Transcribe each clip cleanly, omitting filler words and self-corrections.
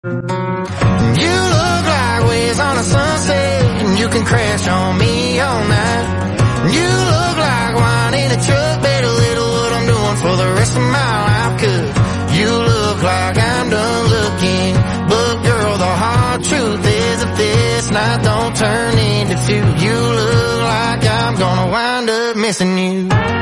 You look like waves on a sunset, and you can crash on me all night. You look like wine in a truck, better little what I'm doing for the rest of my life. 'Cause you look like I'm done looking, but girl, the hard truth is if this night don't turn into two, you look like I'm gonna wind up missing you.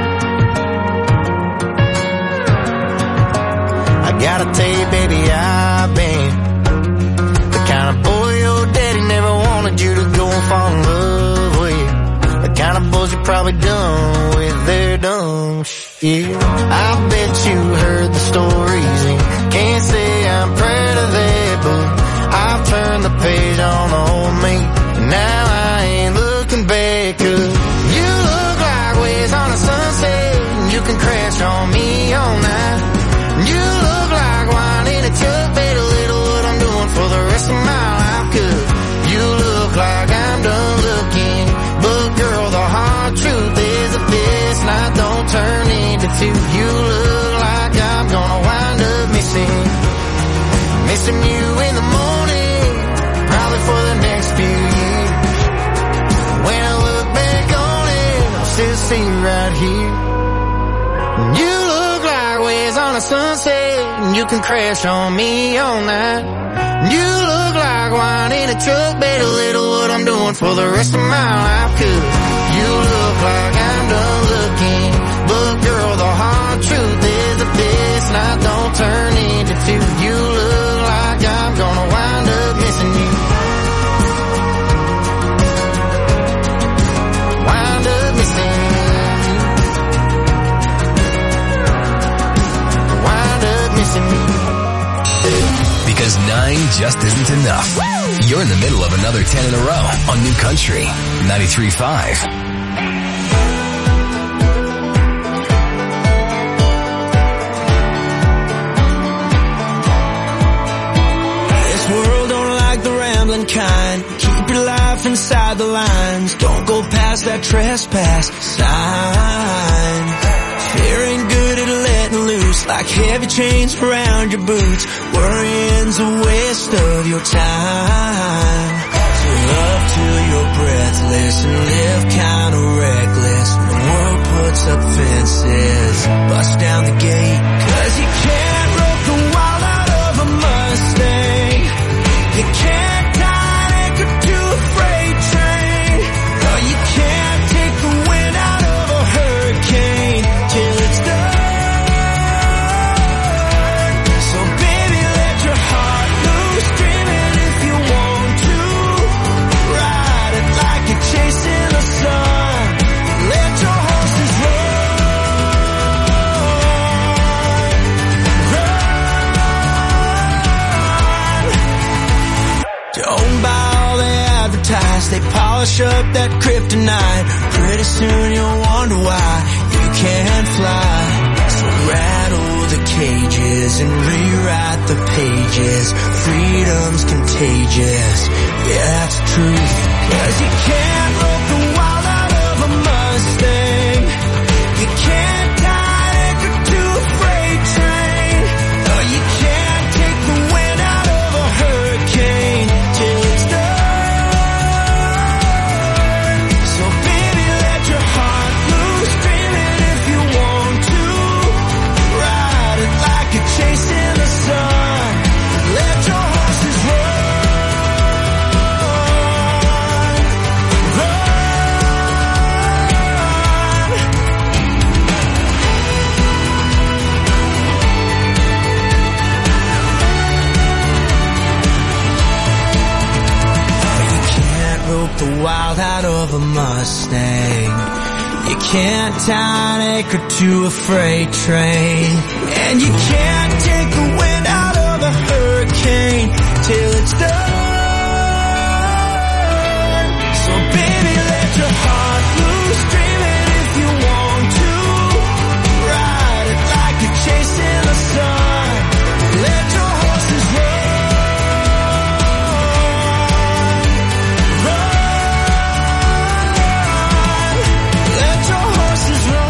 I gotta tell you, baby, I've been the kind of boy your daddy never wanted you to go and fall in love with. The kind of boys you're probably done with their dumb shit. I bet you heard the stories and can't say I'm proud of that, but I've turned the page on old me, and now I ain't looking back. 'Cause you look like waves on a sunset, and you can crash on me all night. You look like wine in a truck, better little what I'm doing for the rest of my life. 'Cause you look like I'm done looking, but girl, the hard truth is if this night don't turn into two, you look like I'm gonna wind up missing you in the morning, probably for the next few years. When I look back on it, I'll still see you right here. You look like waves on a sunset, and you can crash on me all night. You look like wine in a truck, better little what I'm doing for the rest of my life. 'Cause you look like I'm done looking, but girl, the hard truth is that this night don't turn into two, you look like I'm gonna wind up missing you. Wind up missing you. Because 9 just isn't enough. You're in the middle of another 10 in a row on New Country 93.5. This world don't like the rambling kind. Keep your life inside the lines. Don't go past that trespass sign. Fear ain't good at letting loose, like heavy chains around your boots. Worrying's a waste of your time. So love till you're breathless and live kinda reckless. When the world puts up fences, bust down the gate. 'Cause you can't rope the wild out of a Mustang. You can't tie an anchor to a freight train. No, you can't take the wind out of a hurricane till it's done. So baby, let your heart loose, dream it if you want to. Ride it like you're chasing the sun. Let your horses run. Don't buy all they advertise. They polish up that kryptonite. Pretty soon you'll wonder why you can't fly. So rattle the cages and rewrite the pages. Freedom's contagious, yeah, that's the truth. 'Cause you can't rope the wild out of a Mustang. You can't tie an anchor to a freight train. No, you can't take the wind out of a hurricane till it's done. So baby, let your heart loose, dream it if you want to. Ride it like you're chasing the sun. Let your horses run. Run. You can't rope the wild out of a Mustang. You can't tie an anchor to a freight train. And you can't take the wind out of a hurricane till it's done. So baby, let your heart loose, dream it if you want to. Ride it like you're chasing the sun. Let your horses run. Run. Let your horses run.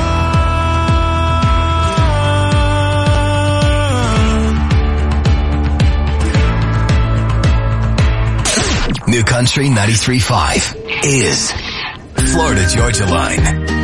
New Country 93.5 is Florida Georgia Line.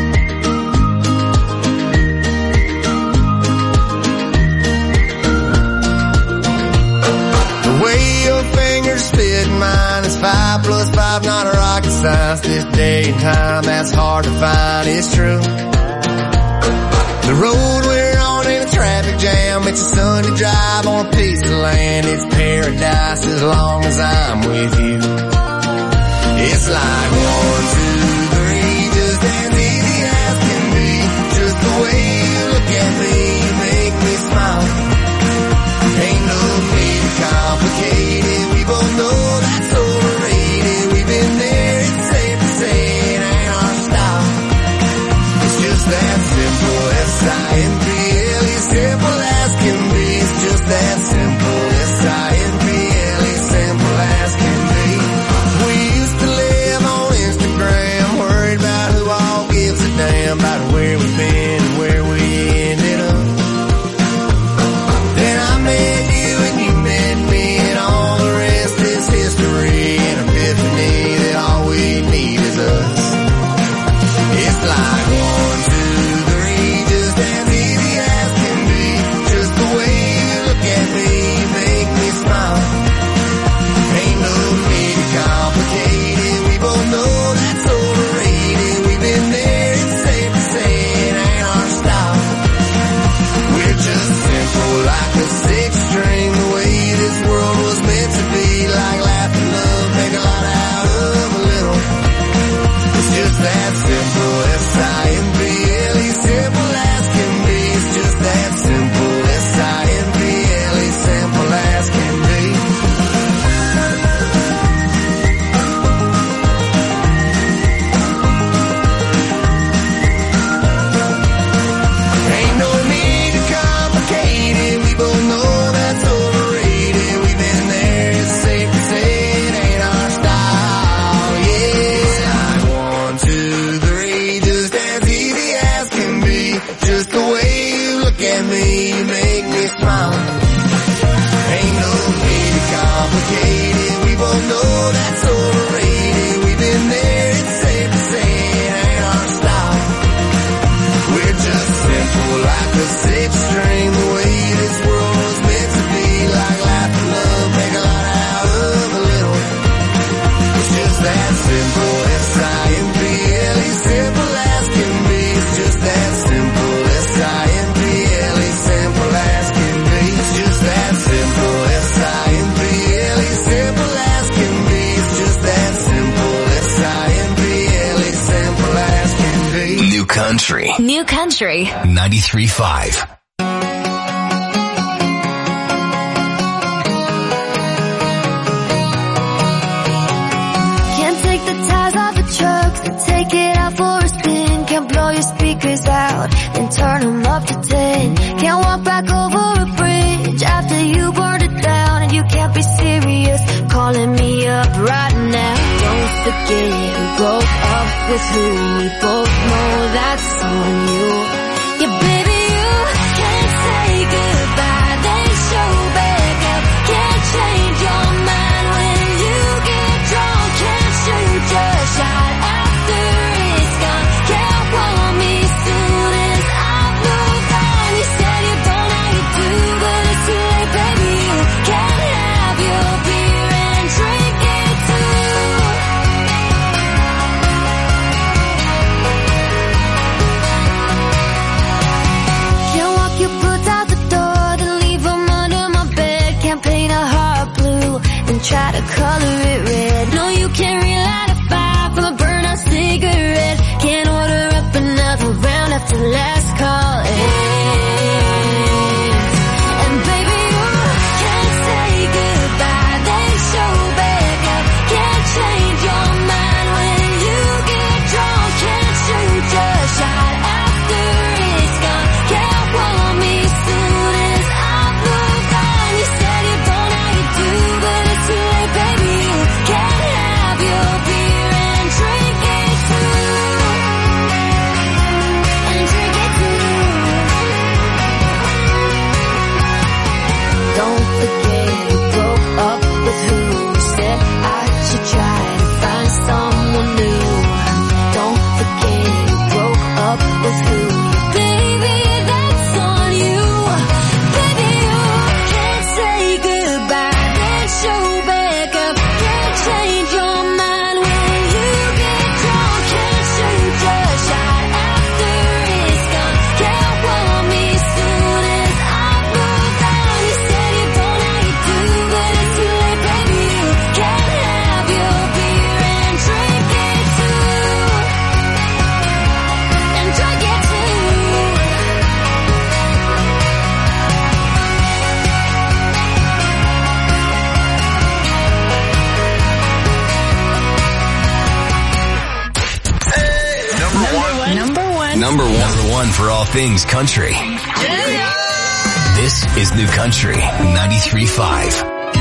The way your fingers fit mine is 5 + 5, not a rocket science. This day and time, that's hard to find, it's true. The road we're on in a traffic jam, it's a Sunday drive on a piece of land. It's paradise as long as I'm with you. It's like 1, 2, 3, just as easy as can be. Just the way you look at me, you make me smile. Ain't no need to complicate it, we both know that's overrated. We've been there, it's safe to say it ain't our style. It's just that simple, S-I-M-P-L-E, simple as can be. It's just that simple, S-I-M-P-L-E, simple as can be. We used to live on Instagram, worried about who all gives a damn about where we've been and where we ended up. Then I met you and you met me, and all the rest is history. An epiphany that all we need is us. It's like 1, 2, 3, just as easy as can be. Just the way you look at me, you make me smile. Ain't no need to complicate it, we both know that's overrated. We've been there, it's safe to say it ain't our style. We're just simple like a 6-string, the way this world was meant to be. Like laugh and love, make a lot out of a little. It's just that simple, S-I-M-P-L-E, simple as can be. It's just that simple, S-I-M-P-L-E, simple as can be. Ain't no need to complicate it, we both know that's overrated. We've been there, it's safe to say it ain't our style. Yeah, like 1, 2, 3, just as easy as can be. Just the way you look at me, you make me smile. Ain't no need to complicate it, we both know that's overrated. We've been there, it's safe to say it ain't our style. We're just simple like a 6-string, the way this world was meant to be. Like laugh and love, make a lot out of a little. It's just that simple, S-I-M-P-L-E, simple as can be. It's just that simple, S-I-M-P-L-E, simple as can be. It's just that simple, S-I-M-P-L-E, simple as can be. It's just that simple, S-I-M-P-L-E, simple as can be. New Country New Country 93.5. Can't take the tires off the trucks and take it out for a spin. Can't blow your speakers out and turn them up to 10. Can't walk back over a bridge after you burned it down. And you can't be serious calling me up right now. Don't forget we broke up with who we both know that's on you. Yeah, baby, you can't say goodbye, then show back up. Can't change your mind when you get drunk. Can't shoot your shot after it's gone. Can't want me soon as I've moved on. You said you don't know you do, but it's too late, baby. You can't have your beer and drink it too. Can't walk your boots out the door, then leave them under my bed. Can't paint a heart blue and try to color it red. No, you can't relight a fire from a burnt out cigarette. Can't order up another round after last call ends. And baby, you can't say goodbye, then show back up. Can't change your mind when you get drunk. Can't shoot your shot after it's gone. Can't want me soon as I've moved on. You said you don't know you do, but it's too late, baby. You can't have your beer and drink it too. And drink it too. one for all things country. This is New Country 93.5.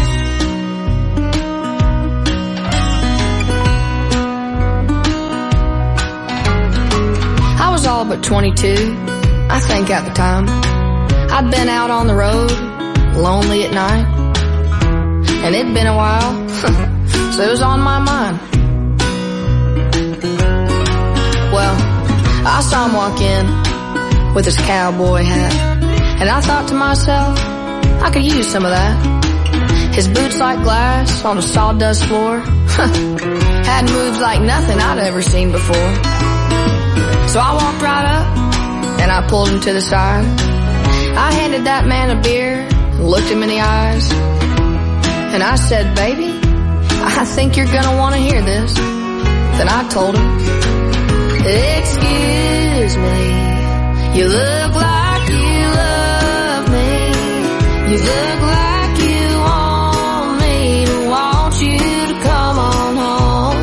I was all but 22, I think at the time. I'd been out on the road, lonely at night. And it'd been a while, so it was on my mind. Well, I saw him walk in with his cowboy hat, and I thought to myself, I could use some of that. His boots like glass on a sawdust floor had moves like nothing I'd ever seen before. So I walked right up and I pulled him to the side. I handed that man a beer and looked him in the eyes, and I said, baby, I think you're gonna want to hear this. Then I told him, excuse me, you look like you love me. You look like you want me to want you to come on home.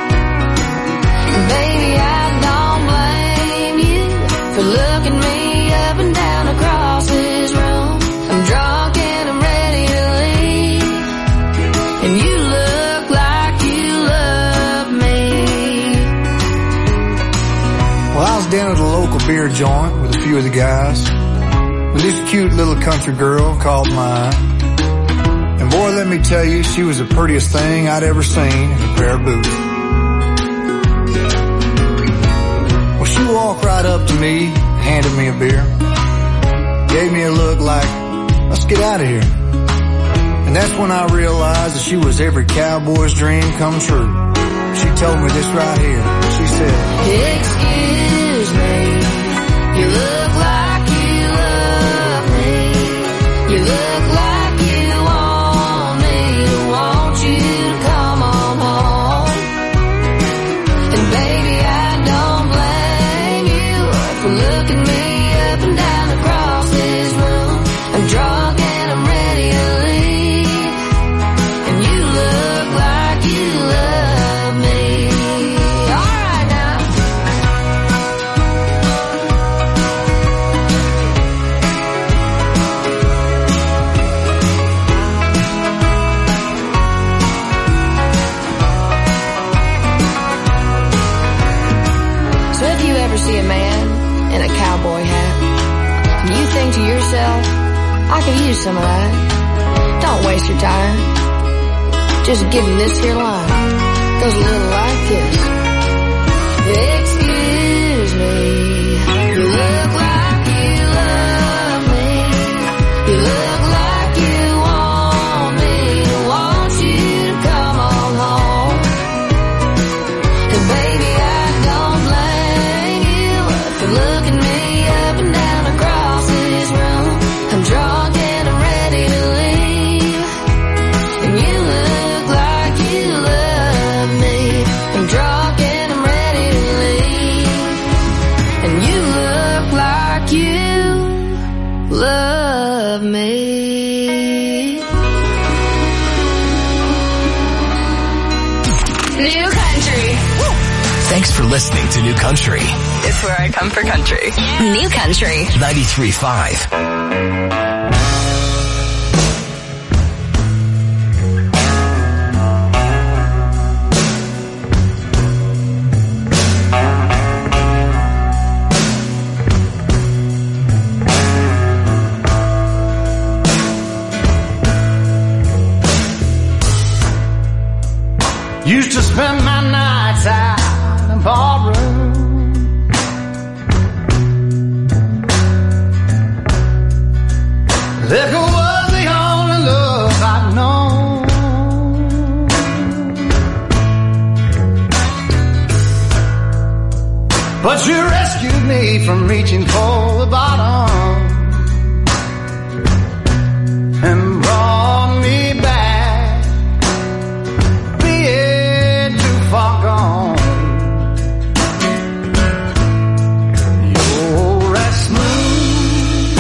Baby, I don't blame you for looking me up and down across this room. I'm drunk and I'm ready to leave, and you look like you love me. Well, I was down at a local beer joint with a few of the guys, with this cute little country girl called mine. And boy, let me tell you, she was the prettiest thing I'd ever seen in a pair of boots. Well, she walked right up to me, handed me a beer, gave me a look like, let's get out of here. And that's when I realized that she was every cowboy's dream come true. She told me this right here. She said, excuse me, you look like you love me. You look like you want me to want you to come on home. And baby, I don't blame you for looking me up and down across this room. I'm drunk and I'm ready to leave, and you look like you love me. All right now. So if you ever see a man in a cowboy hat, and you think to yourself, I could use some of that, don't waste your time. Just give him this here line. Goes a little like this. Excuse me, you look like you love me. You look like you want me to want you to come on home. And baby, I don't blame you for looking me up and down across this room. I'm drunk and I'm ready to leave, and you look like you love me. I'm drunk and I'm ready to leave, and you look like you love me. New Country. Thanks for listening to New Country It's where I come for country. New Country. 93.5. Used to spend my nights out in a barroom, liquor was the only love I'd known. But you rescued me from reaching for the bottom and brought me back, being too far gone. You're as smooth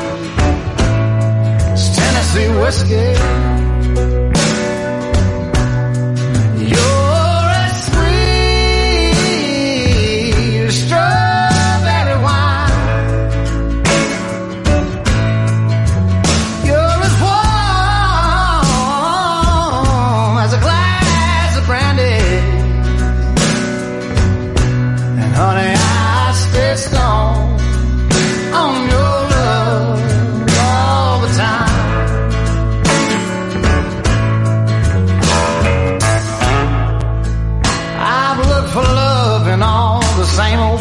as Tennessee whiskey. You're as sweet as strawberry wine.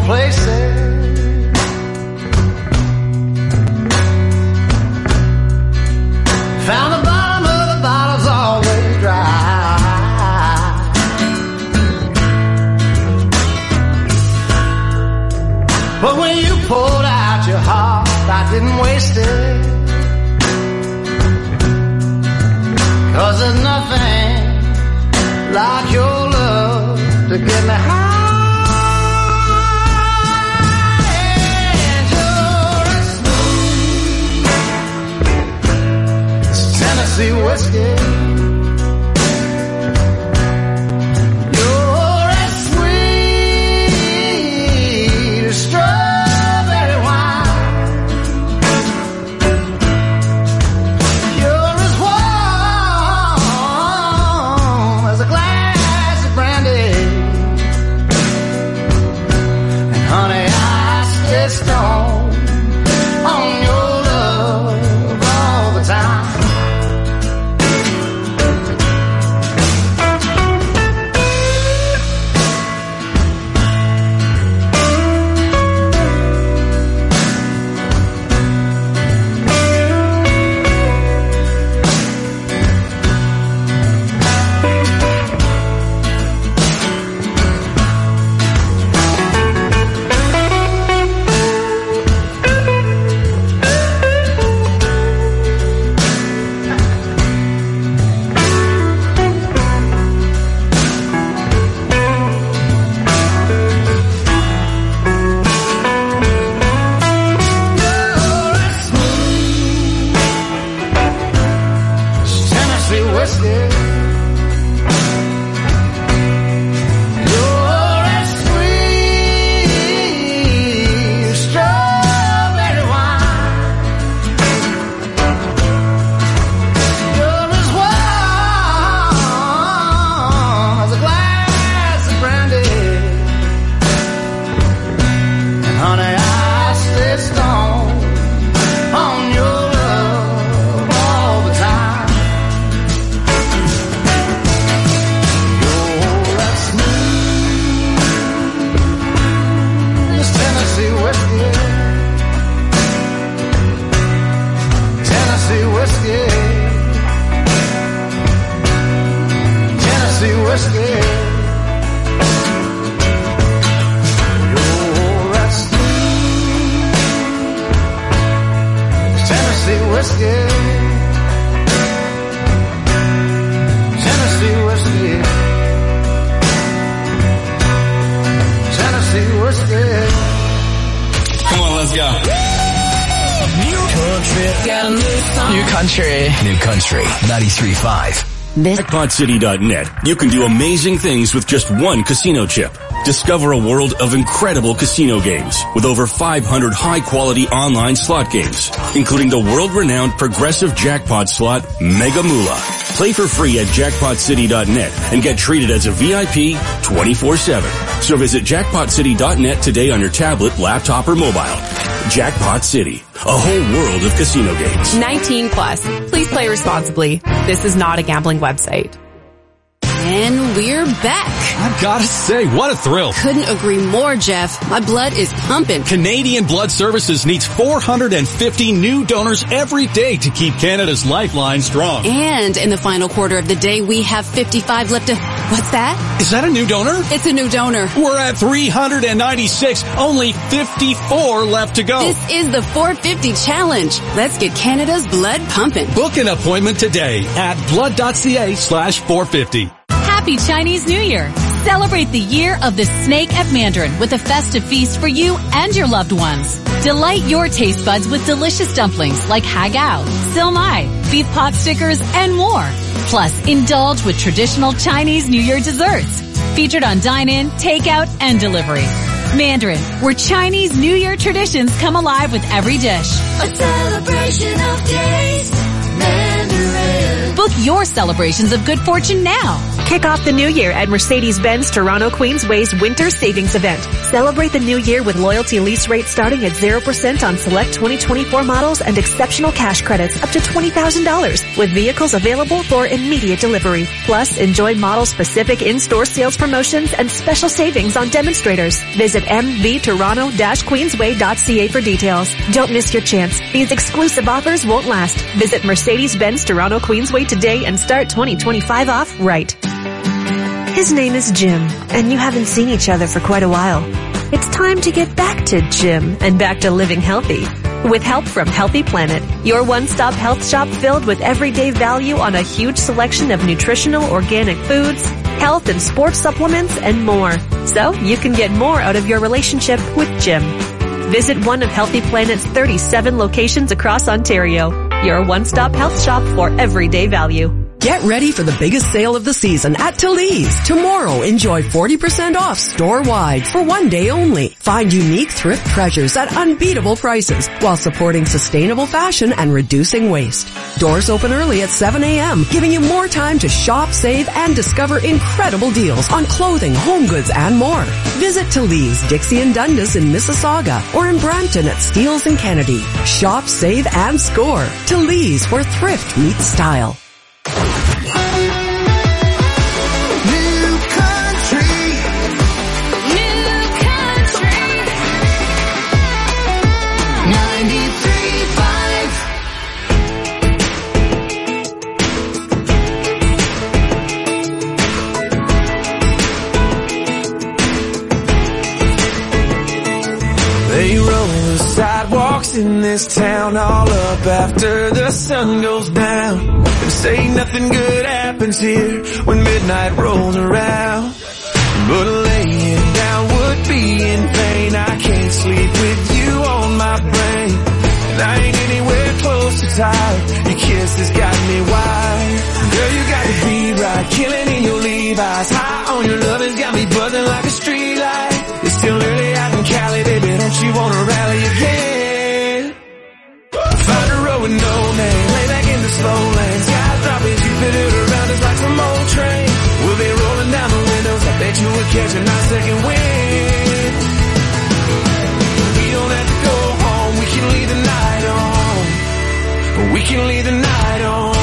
places. Found the bottom of the bottle's always dry. But when you poured out your heart, I didn't waste it. 'Cause there's nothing like your love to get me high. And you're as smooth as Tennessee whiskey. You're as sweet as strawberry wine. You're as warm as a glass of brandy. And honey, I stay stoned on your love all the time. New Country 93.5. JackpotCity.net. You can do amazing things with just one casino chip. Discover a world of incredible casino games with over 500 high-quality online slot games, including the world-renowned progressive jackpot slot Mega Moolah. Play for free at JackpotCity.net and get treated as a VIP 24/7. So visit JackpotCity.net today on your tablet, laptop, or mobile. Jackpot City, a whole world of casino games. 19 plus. Please play responsibly. This is not a gambling website. And we're back. I've got to say, what a thrill. Couldn't agree more, Jeff. My blood is pumping. Canadian Blood Services needs 450 new donors every day to keep Canada's lifeline strong. And in the final quarter of the day, we have 55 left to... What's that? Is that a new donor? It's a new donor. We're at 396. Only 54 left to go. This is the 450 challenge. Let's get Canada's blood pumping. Book an appointment today at blood.ca/450. Happy Chinese New Year! Celebrate the year of the snake at Mandarin with a festive feast for you and your loved ones. Delight your taste buds with delicious dumplings like hagao, silmai, beef pot stickers, and more. Plus, indulge with traditional Chinese New Year desserts. Featured on dine-in, takeout, and delivery. Mandarin, where Chinese New Year traditions come alive with every dish. A celebration of taste. Mandarin. Book your celebrations of good fortune now. Kick off the new year at Mercedes-Benz Toronto Queensway's Winter Savings Event. Celebrate the new year with loyalty lease rates starting at 0% on select 2024 models and exceptional cash credits up to $20,000 with vehicles available for immediate delivery. Plus, enjoy model-specific in-store sales promotions and special savings on demonstrators. Visit mvtoronto-queensway.ca for details. Don't miss your chance. These exclusive offers won't last. Visit Mercedes-Benz Toronto Queensway today and start 2025 off right. His name is Jim, and you haven't seen each other for quite a while. It's time to get back to Jim and back to living healthy. With help from Healthy Planet, your one-stop health shop filled with everyday value on a huge selection of nutritional organic foods, health and sports supplements, and more. So you can get more out of your relationship with Jim. Visit one of Healthy Planet's 37 locations across Ontario. Your one-stop health shop for everyday value. Get ready for the biggest sale of the season at Talese. Tomorrow, enjoy 40% off store-wide for one day only. Find unique thrift treasures at unbeatable prices while supporting sustainable fashion and reducing waste. Doors open early at 7 a.m., giving you more time to shop, save, and discover incredible deals on clothing, home goods, and more. Visit Talese, Dixie and Dundas in Mississauga, or in Brampton at Steeles and Kennedy. Shop, save, and score. Talese, where thrift meets style. They roll the sidewalks in this town all up after the sun goes down. They say nothing good happens here when midnight rolls around. But laying down would be in vain. I can't sleep with you on my brain, and I ain't anywhere close to tired. Your kiss has got me wired. Girl, you got to be right, killing in your Levi's. High on your love has got me buzzing like a street light. It's still early out in Cali, baby, don't you wanna rally again? Find a road with no name, lay back in the slow lane. Skies dropping, Jupiter around us like some old train. We'll be rolling down the windows, I bet you will catch a nice second wind. We don't have to go home, we can leave the night on. We can leave the night on.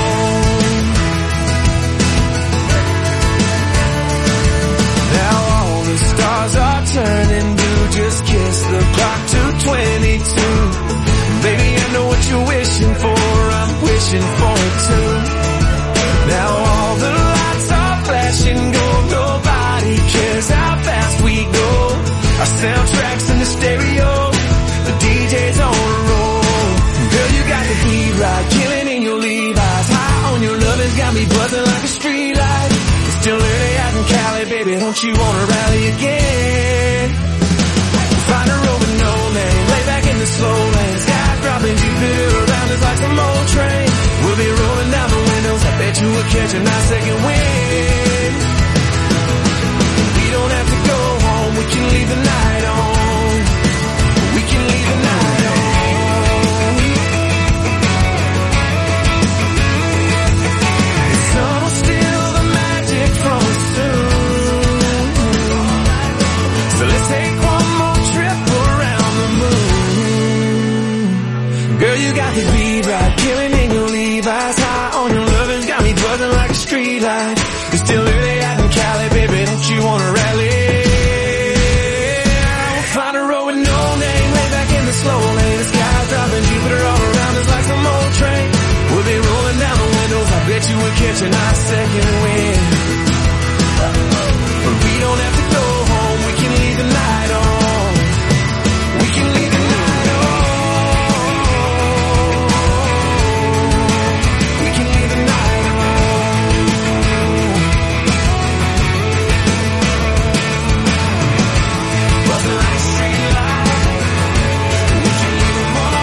Now all the stars are turning blue, just kiss the clock to 22. Baby, I know what you're wishing for, I'm wishing for it too. Now all the lights are flashing gold, nobody cares how fast we go. Our soundtracks in the stereo, the DJ's on a roll. Girl, you got to be right, killing in your Levi's. High on your love has got me buzzing like a street light. It's still early out in Cali, baby, don't you wanna rally again? Find a road with no name, lay back in the slow lane. Skies dropping, Jupiter around us like some old train. We'll be rolling down the windows, I bet you will catch a nice second wind. We don't have to go home, we can leave the night on. We can leave the night on. The sun will steal the magic from us soon. So let's take one more trip around the moon. Girl, you got to be right, killing in your Levi's. High on your love has got me buzzing like a street light. It's still early out in Cali, baby, don't you wanna rally? We'll find a road with no name, lay back in the slow lane. The sky's dropping, Jupiter all around us like some old train. We'll be rolling down the windows, I bet you will catch a nice second wind. But we don't have to go home, we can leave the night on. We can leave the night on. We can leave the night on. Buzzing like a street light. We can leave them all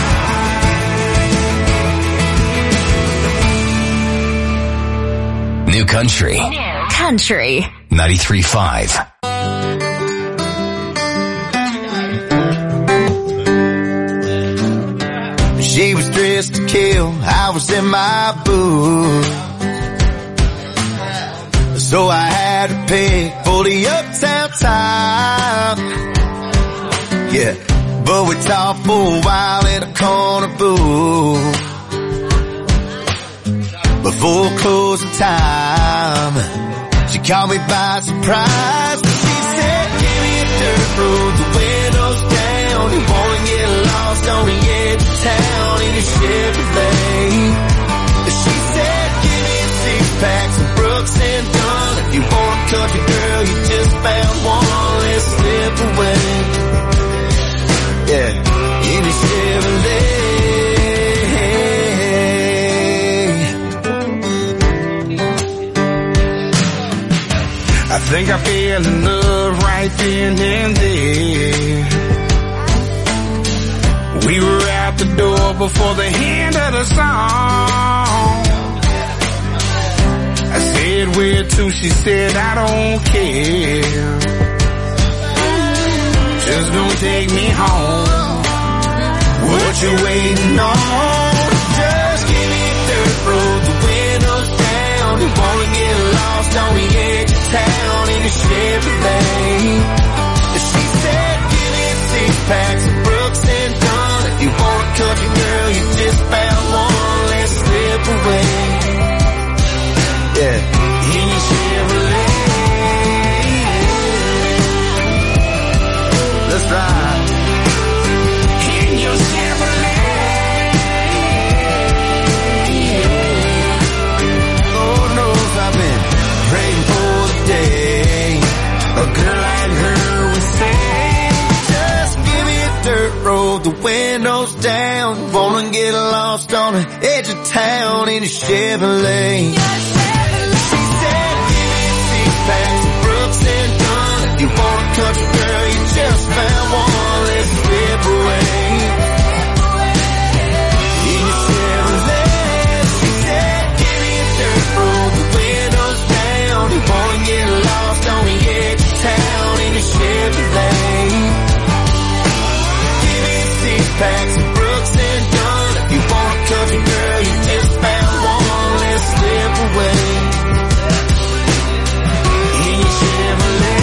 tonight. New Country. Country. 93.5. She was dressed to kill, I was in my booth. So I had to pay for the uptown time. Yeah, but we talked for a while in a corner booth. Before closing time, she caught me by surprise. She said, give me a dirt road, the windows down. You wanna get lost on the edge of town in your Chevrolet. She said, give me a six-pack, some Brooks and Dunn. If you want a country girl, you just found one, let's slip away. Yeah, in your Chevrolet. I think I fell in love right then and there. We were out the door before the end of the song. I said, where to? She said, I don't care. Just don't take me home. What you waiting on? Just give me a dirt road, the windows down. You wanna get lost on the edge of town in a Chevrolet. She said, give me a six-pack, some Brooks and Dunn. If you want a country girl, you just found one, let's slip away. Yeah, in your Chevrolet. Let's ride. In your Chevrolet. Lord knows I've been praying for the day a girl like her would say, just give me a dirt road, the windows down. Wanna get lost on the edge of town in a Chevrolet. She said, give me a six-pack, some Brooks and Dunn. If you want a country girl, you just found one, let's slip away. In your Chevrolet. She said, give me a dirt road, the windows down. You wanna get lost on the edge of town in a Chevrolet. Give me a six-pack, some Brooks and Dunn. If you want a country girl, you just found one, let's slip away. In your Chevrolet.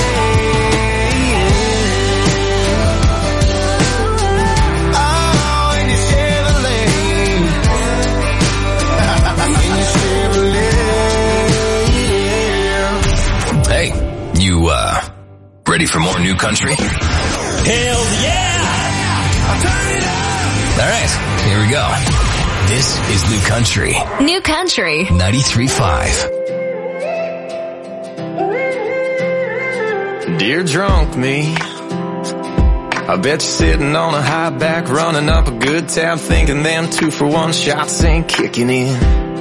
Oh, in your Chevrolet. In your Chevrolet. Hey, you, ready for more new country? Hell yeah! Turn it up! Alright, here we go. This is New Country. New Country. 93.5. Dear drunk me, I bet you're sitting on a high back, running up a good tab, thinking them 2-for-1 shots ain't kicking in.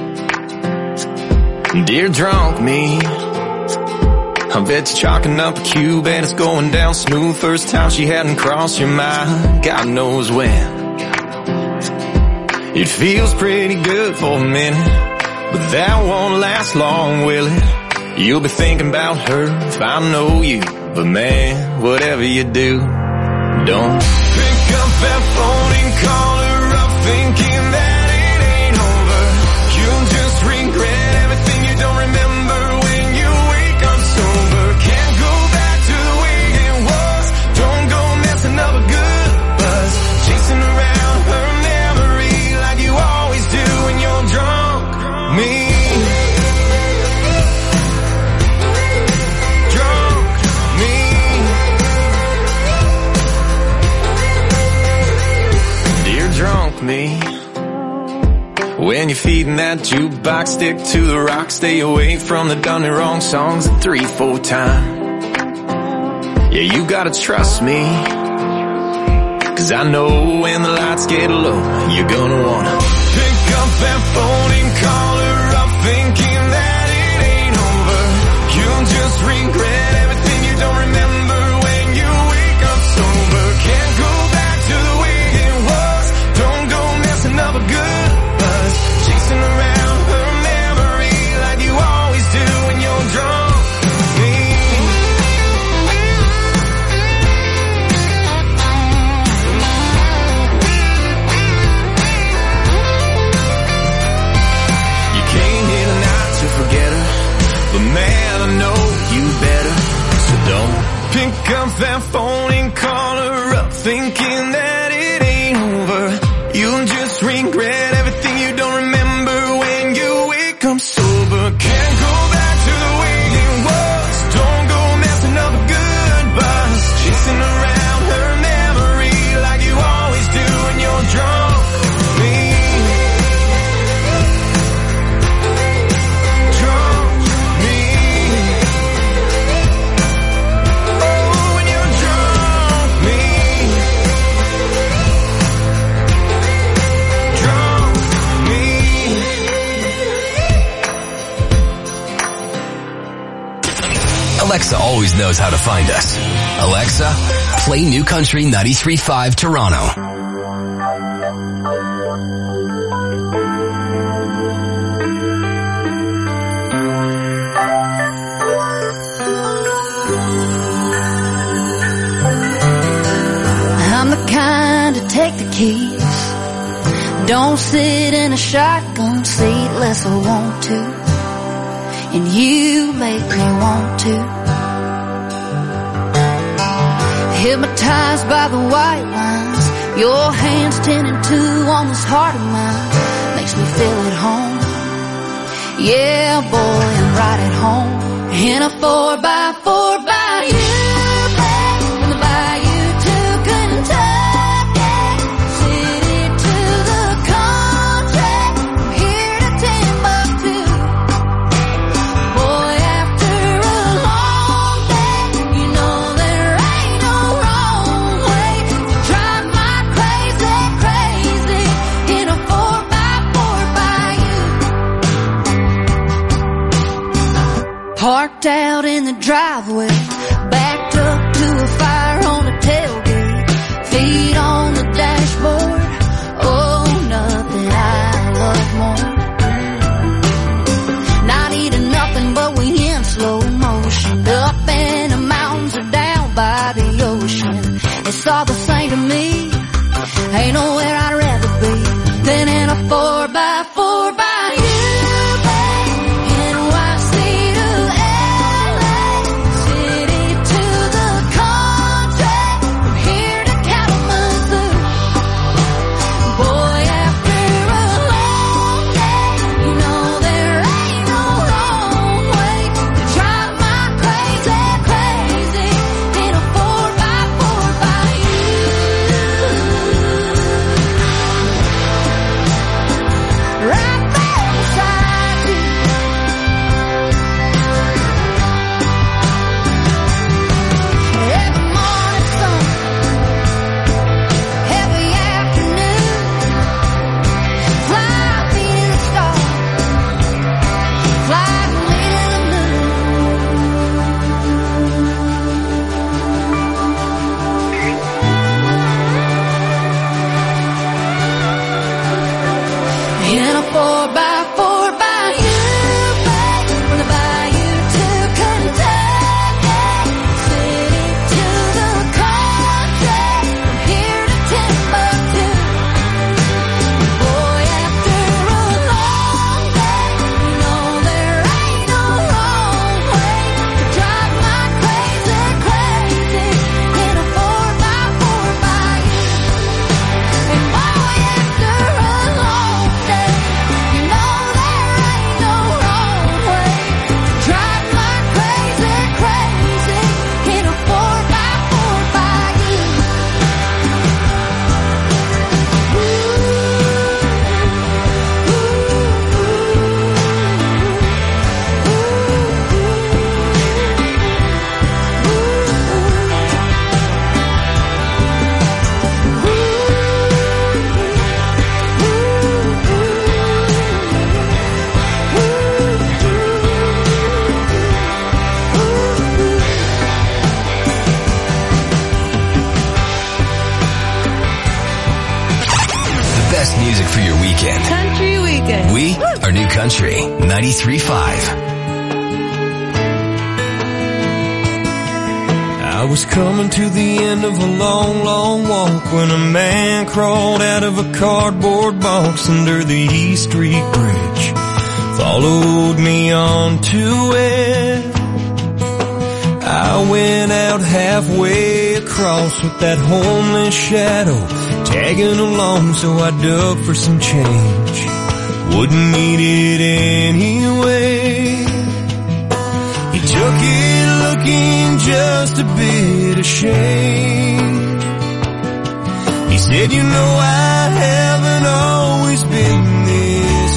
Dear drunk me, I bet you're chalking up a cube and it's going down smooth. First time she hadn't crossed your mind, God knows when. It feels pretty good for a minute, but that won't last long, will it? You'll be thinking about her if I know you, but man, whatever you do, don't pick up that phone and call her up thinking that it ain't over. You'll just regret everything you don't remember when you wake up sober. Can't go back to the way it was. Don't go messing up a good buzz, chasing around her memory like you always do when you're drunk. Me. Drunk me. When you're feeding that jukebox, stick to the rock, stay away from the done it wrong songs 3-4 times. Yeah, you gotta trust me, 'cause I know when the lights get low, you're gonna wanna pick up that phone and call her up thinking that it ain't over. You'll just regret everything you don't remember when you wake up sober. Can't go back to the way it was. Don't go messing up a good buzz, chasing around her memory like you always do when you're drunk. well, I know you better, so don't pick up that phone and call her up thinking that it ain't over. You'll just regret everything you don't remember when you wake up sober. Can't go back to the way it was. Don't go messing up a good buzz, chasing around her memory like you always do when you're drunk. Alexa always knows how to find us. Alexa, play New Country 93.5 Toronto. I'm the kind to take the keys. Don't sit in a shotgun seat unless I want to. And you make me want to. Hypnotized by the white lines, your hands 10 and 2 on this heart of mine. Makes me feel at home. Yeah, boy, I'm right at home. In a 4x4 by you, babe, from the bayou to Kentucky, city to the country, from here to Timbuktu. Boy, after a long day, you know there ain't no wrong way to drive my crazy, crazy in a 4x4 by you. Parked out in the driveway, backed up to a fire on the tailgate, feet on the dashboard. Oh, nothing I love more. Not eating nothing, but we in slow motion, up in the mountains or down by the ocean. It's all the same to me. Ain't nowhere I'd rather be than in a 4x4 by you. Country Weekend. We are New Country 93.5. I was coming to the end of a long, long walk when a man crawled out of a cardboard box under the East Street Bridge, followed me onto it. about halfway across with that homeless shadow tagging along, so I dug for some change. Wouldn't need it anyway. He took it looking just a bit ashamed. He said, you know, I haven't always been this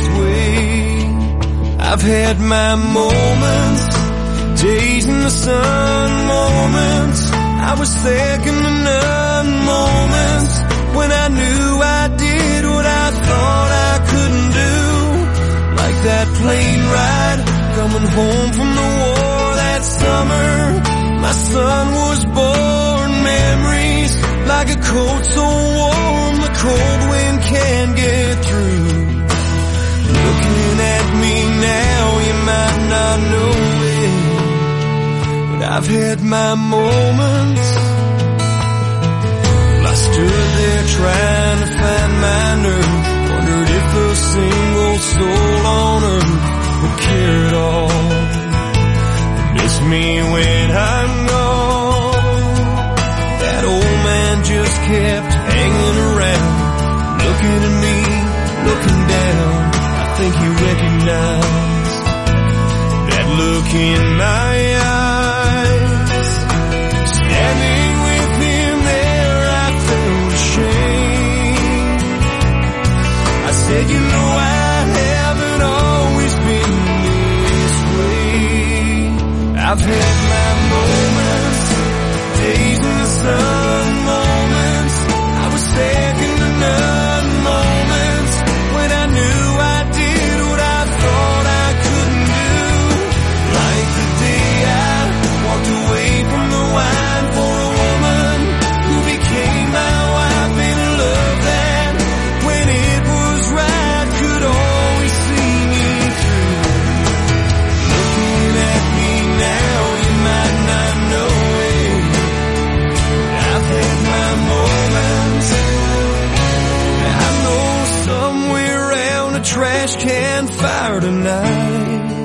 way. I've had my moments, days in the sun moments. I was second to none moments when I knew I did what I thought I couldn't do. Like that plane ride coming home from the war that summer. My son was born, memories like a coat so warm the cold wind can't get through. Looking at me now, you might not know it, but I've had my moments. Well, I stood there trying to find my nerve, wondered if a single soul on earth would care at all. Miss me when I'm gone. That old man just kept hanging around, looking at me, looking down. I think he recognized that look in my eyes. Standing with him there, I felt ashamed. I said, you know, I haven't always been this way. I've had my moments, days in the sun moments. I was second to none moments when I knew I did what I thought I couldn't do. Like the day I walked away from the wine for a woman who became my wife in a love that, when it was right, could always see me through. Looking at me now, you might not know it. I've had my moments. I know somewhere around a trash can fire tonight,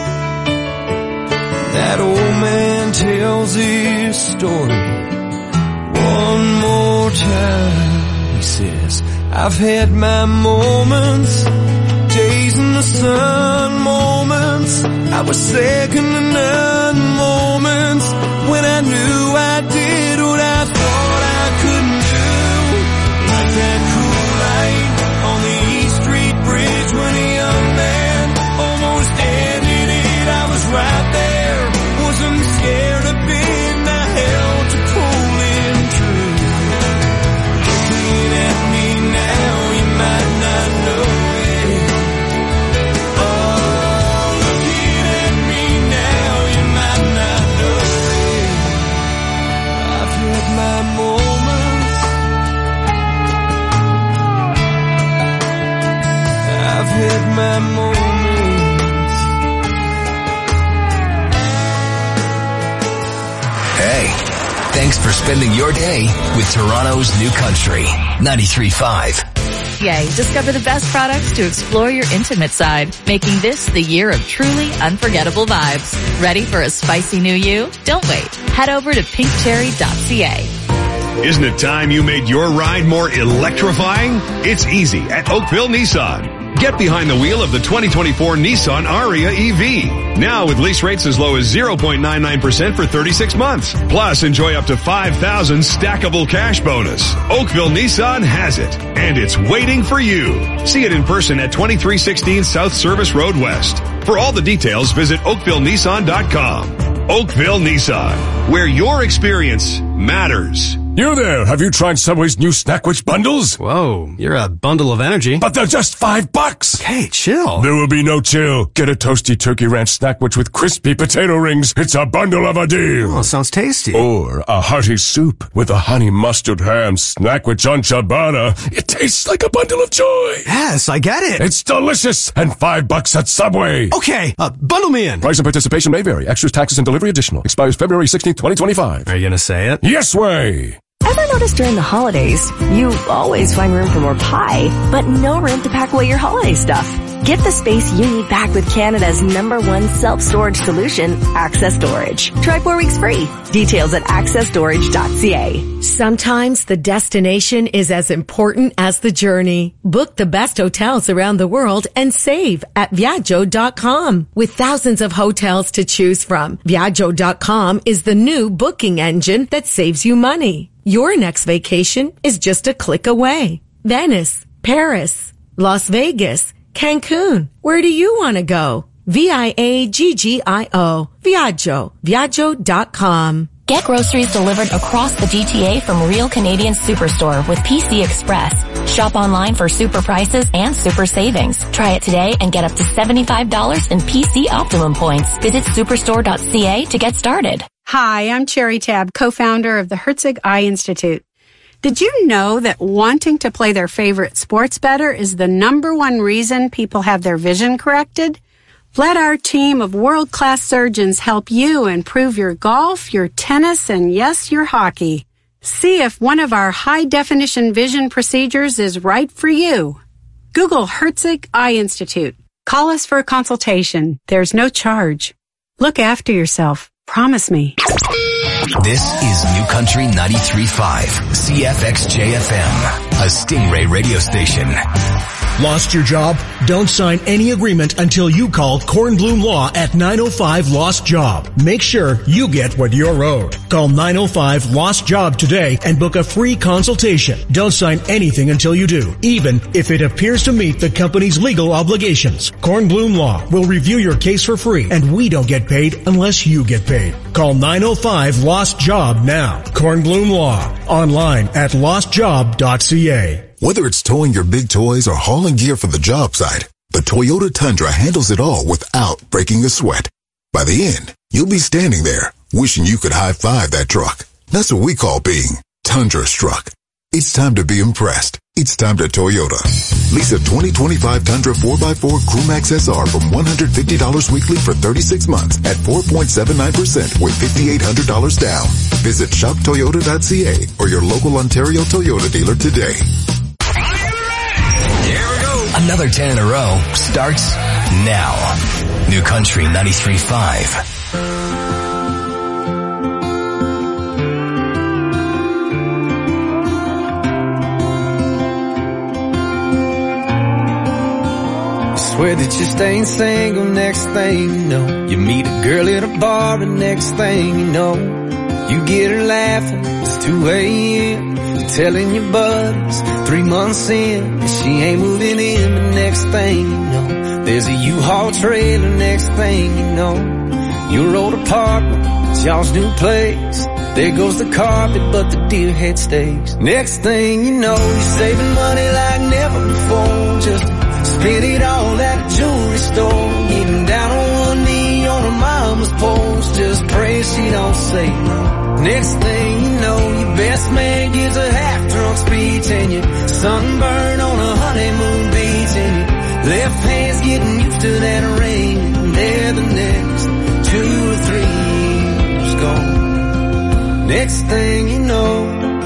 that old man tells his story one more time. He says, I've had my moments, days in the sun moments. I was second to none moments when I knew I did what I thought I couldn't do. Like that cool light on the East Street Bridge when a young man almost ended it. I was right there, wasn't scared a bit, and I held to pull him true. Looking at me now, you might not know it. Oh, looking at me now, you might not know it. I've had my moments. I've had my moments. Hey, thanks for spending your day with Toronto's New Country 93.5. Yay, discover the best products to explore your intimate side, making this the year of truly unforgettable vibes. Ready for a spicy new you? Don't wait. Head over to pinkcherry.ca. Isn't it time you made your ride more electrifying? It's easy at Oakville Nissan. Get behind the wheel of the 2024 Nissan Aria EV. Now with lease rates as low as 0.99% for 36 months. Plus, enjoy up to $5,000 stackable cash bonus. Oakville Nissan has it, and it's waiting for you. See it in person at 2316 South Service Road West. For all the details, visit oakvillenissan.com. Oakville Nissan, where your experience matters. You there, have you tried Subway's new Snackwich bundles? Whoa, you're a bundle of energy. But they're just $5. Hey, chill. There will be no chill. Get a toasty turkey ranch Snackwich with crispy potato rings. It's a bundle of a deal. Oh, sounds tasty. Or a hearty soup with a honey mustard ham Snackwich on ciabatta. It tastes like a bundle of joy. Yes, I get it. It's delicious and $5 at Subway. Okay, bundle me in. Price and participation may vary. Extras, taxes, and delivery additional. Expires February 16th, 2025. Are you gonna say it? Yes way. Ever notice during the holidays, you always find room for more pie, but no room to pack away your holiday stuff? Get the space you need back with Canada's #1 self-storage solution, Access Storage. Try 4 weeks free. Details at accessstorage.ca. Sometimes the destination is as important as the journey. Book the best hotels around the world and save at Viaggio.com. With thousands of hotels to choose from, Viaggio.com is the new booking engine that saves you money. Your next vacation is just a click away. Venice, Paris, Las Vegas, Cancun. Where do you want to go? Viaggio. Viaggio. Viaggio.com. Get groceries delivered across the GTA from Real Canadian Superstore with PC Express. Shop online for super prices and super savings. Try it today and get up to $75 in PC Optimum points. Visit superstore.ca to get started. Hi, I'm Cherry Tab, co-founder of the Herzig Eye Institute. Did you know that wanting to play their favorite sports better is the #1 reason people have their vision corrected? Let our team of world-class surgeons help you improve your golf, your tennis, and yes, your hockey. See if one of our high-definition vision procedures is right for you. Google Herzig Eye Institute. Call us for a consultation. There's no charge. Look after yourself. Promise me. This is New Country 93.5, CFXJFM, a Stingray radio station. Lost your job? Don't sign any agreement until you call Kornblum Law at 905 Lost Job. Make sure you get what you're owed. Call 905 Lost Job today and book a free consultation. Don't sign anything until you do, even if it appears to meet the company's legal obligations. Kornblum Law will review your case for free, and we don't get paid unless you get paid. Call 905 Lost Job now. Kornblum Law. Online at lostjob.ca. Whether it's towing your big toys or hauling gear for the job site, the Toyota Tundra handles it all without breaking a sweat. By the end, you'll be standing there wishing you could high-five that truck. That's what we call being Tundra-struck. It's time to be impressed. It's time to Toyota. Lease a 2025 Tundra 4x4 Crewmax SR from $150 weekly for 36 months at 4.79% with $5,800 down. Visit shoptoyota.ca or your local Ontario Toyota dealer today. Another 10 in a row starts now. New Country 93.5. Swear that you're staying single, next thing you know, you meet a girl at a bar, and next thing you know, you get her laughing, it's 2 a.m., you're telling your buddies, 3 months in, and she ain't moving in, but next thing you know, there's a U-Haul trailer, next thing you know, your old apartment, it's y'all's new place, there goes the carpet, but the deer head stays, next thing you know, you're saving money like never before, just spend it all at a jewelry store, getting down on one knee on her mama's porch, just pray she don't say no. Next thing you know, your best man gives a half-drunk speech, and you're sunburned on a honeymoon beach, and your left hand's getting used to that rain, and there the next 2 or 3 years gone. Next thing you know,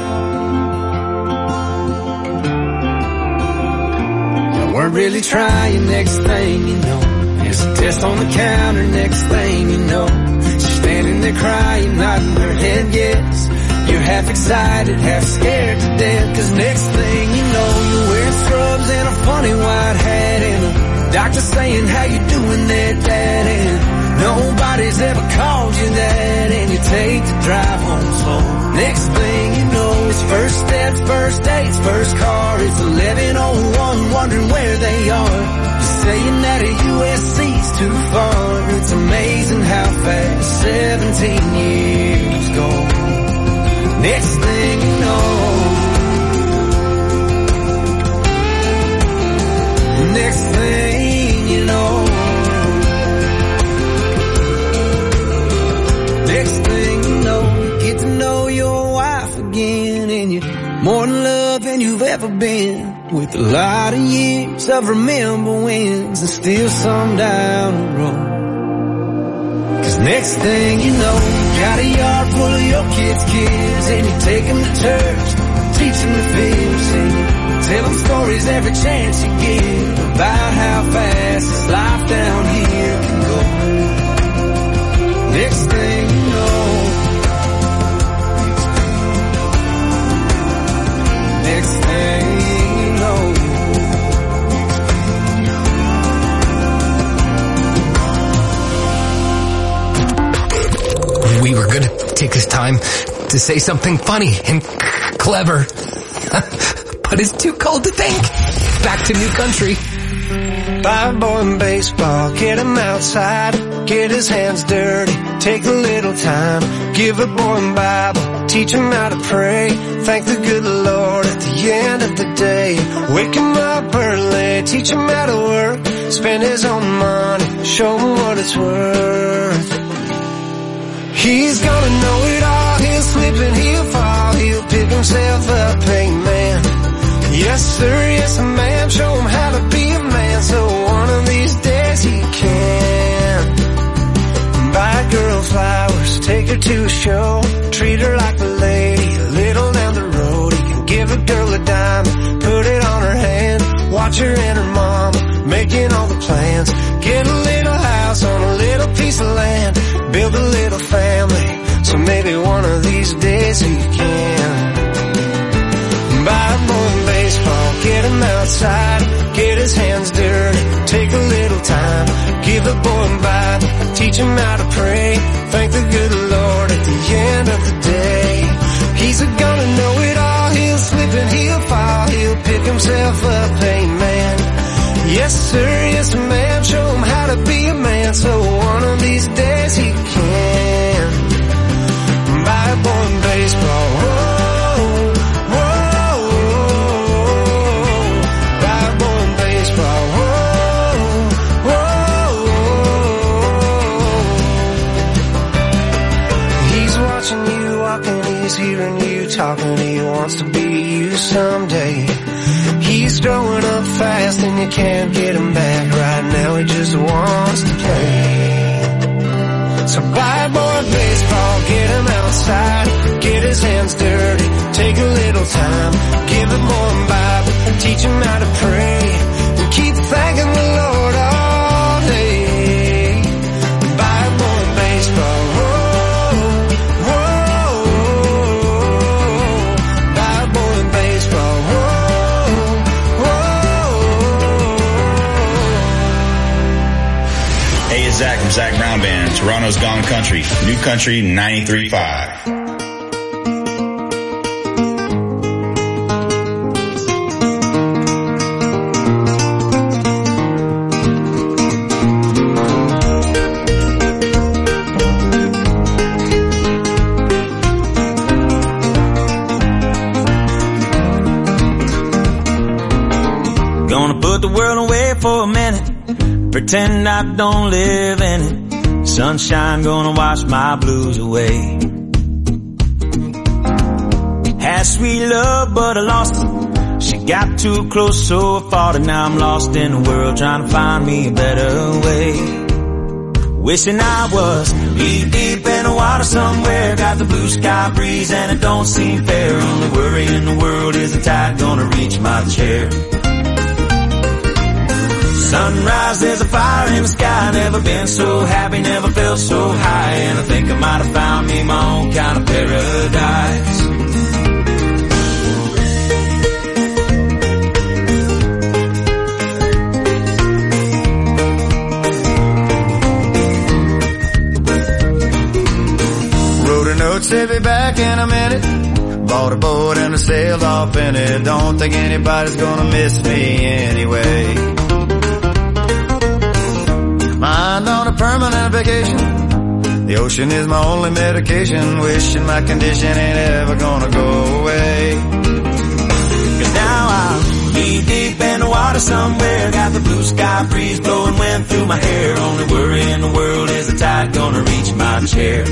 weren't really trying, next thing you know, there's a test on the counter, next thing you know, she's standing there crying, nodding her head yes, you're half excited, half scared to death, cause next thing you know, you're wearing scrubs and a funny white hat, and the doctor saying, how you doing there, Dad, and nobody's ever called you that, and you take the drive home slow. Next thing you know, it's first steps, first dates, first car, it's 11:01, wondering where they are. You're saying that a USC's too far, it's amazing how fast 17 years go. Next thing you know, next thing you know, next thing you know, you get to know your wife again, and you're more in love than you've ever been, with a lot of years of remember wins and still some down the road. Cause next thing you know, you got a yard full of your kids' and you take them to church, teach them to feel seen. Tell them stories every chance you get about how fast this life down here can go. Next thing you know, next thing you know. We were gonna take this time to say something funny and clever. But it's too cold to think. Back to New Country. Buy a boy in baseball, get him outside, get his hands dirty, take a little time, give a boy a Bible, teach him how to pray, thank the good Lord at the end of the day, wake him up early, teach him how to work, spend his own money, show him what it's worth. He's gonna know it all, he'll slip and he'll fall, he'll pick himself up, amen. Yes sir, yes ma'am, show him how to be a man, so one of these days he can. Buy a girl flowers, take her to a show, treat her like a lady, a little down the road. He can give a girl a dime, put it on her hand, watch her and her mama, making all the plans. Get a little house on a little piece of land, build a little family, so maybe one of these days he can. Buy a boy in baseball, get him outside, get his hands dirty, take a little time, give a boy a Bible, teach him how to pray, thank the good Lord at the end of the day. He's gonna know it all, he'll slip and he'll fall, he'll pick himself up, amen. Yes sir, yes ma'am, show him how to be a man, so one of these days he can. Buy a boy in baseball, whoa. He's hearing you talking, he wants to be you someday. He's growing up fast and you can't get him back. Right now he just wants to play. So buy a boy baseball, get him outside, get his hands dirty, take a little time, give a boy a Bible, teach him how to pray, and keep thanking the Lord all day. Buy a boy baseball, Zach from Zach Brown Band, Toronto's Gone Country, New Country 93.5. Gonna put the world away for a minute, pretend I don't live in it. Sunshine gonna wash my blues away. Had sweet love but I lost it. She got too close so far and now I'm lost in the world trying to find me a better way. Wishing I was deep in the water somewhere, got the blue sky breeze and it don't seem fair. Only worry in the world is the tide gonna reach my chair. Sunrise, there's a fire in the sky, never been so happy, never felt so high, and I think I might have found me my own kind of paradise. Wrote a note, said be back in a minute, bought a boat and I sailed off in it, don't think anybody's gonna miss me anyway. Mind on a permanent vacation, the ocean is my only medication, wishing my condition ain't ever gonna go away. Cause now I'll be deep in the water somewhere, got the blue sky breeze blowing wind through my hair. Only worry in the world is the tide gonna reach my chair.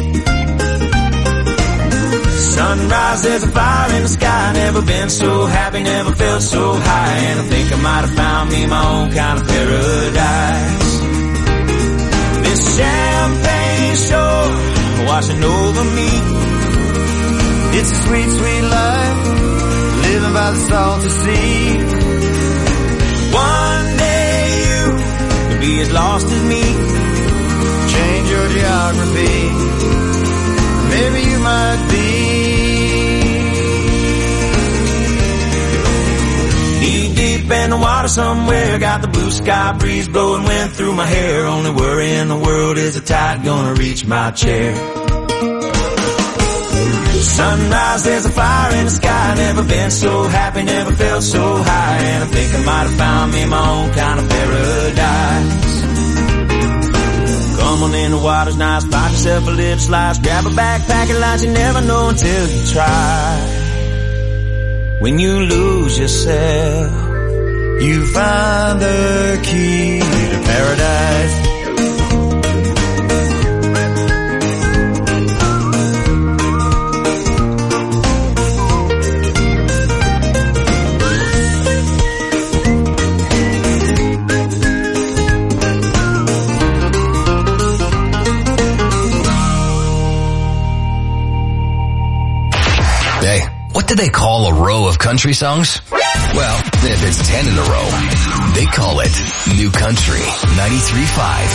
Sunrise, there's a fire in the sky, never been so happy, never felt so high, and I think I might have found me my own kind of paradise. This champagne shore washing over me, it's a sweet, sweet life, living by the salty sea. One day you could be as lost as me, change your geography. Maybe you might be knee deep in the water somewhere. Got the blue sky breeze blowing wind through my hair. Only worry in the world is the tide gonna reach my chair. Sunrise, there's a fire in the sky. Never been so happy, never felt so high. And I think I might have found me my own kind of paradise. Come on in, the water's nice. Find yourself a little slice. Grab a backpack and lunch. You never know until you try. When you lose yourself, you find the key to paradise. What do they call a row of country songs? Well, if it's 10 in a row, they call it New Country 93.5.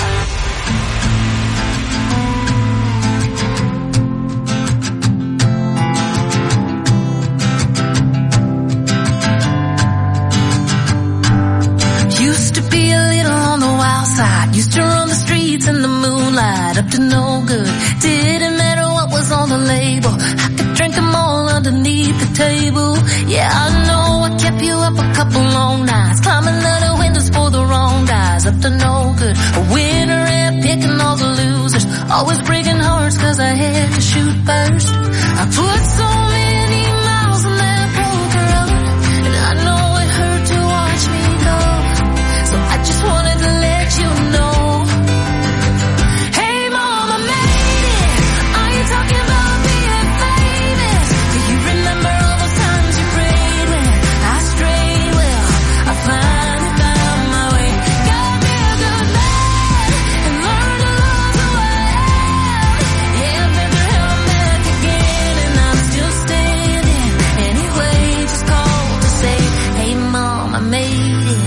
Used to be a little on the wild side. Used to run the streets in the moonlight. Up to no good. Didn't matter what was on the label. I could drink them all underneath the table. Yeah, I know I kept you up a couple long nights. Climbing out the windows for the wrong guys. Up to no good. A winner and picking all the losers. Always breaking hearts cause I had to shoot first. I put so many miles on that broken road. And I know it hurt to watch me go. So I just wanted to let you know. Hey mom, I made it. Are you talking about being famous? Do you remember all those times you prayed when I strayed? Well, I finally found my way. Got me a good man and learned to love who I am. Yeah, I've been through hell and back again, and I'm still standing. Anyway, just called to say, hey mom, I made it.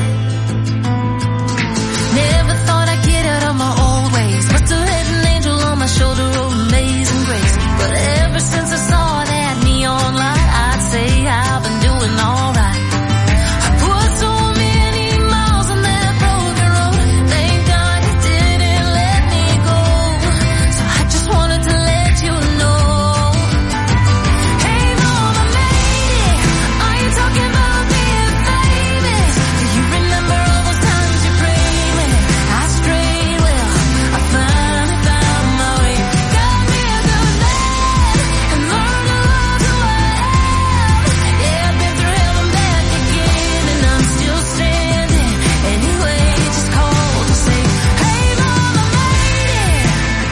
Never thought I'd get out of my old ways. Must have had an angel on my shoulder, oh amazing grace. But ever since I saw that neon light, I'd say I've been doing alright. I put so many miles on that broken road. Thank God you didn't let me go. So I just wanted to let you know. Hey mom, I made it. Are you talking about being famous? Do you remember all those times you prayed when I strayed? Well, I finally found my way. Got me a good man and learned to love who I am. Yeah, I've been through hell and back again, and I'm still standing. Anyway, just called to say, hey mom, I made it.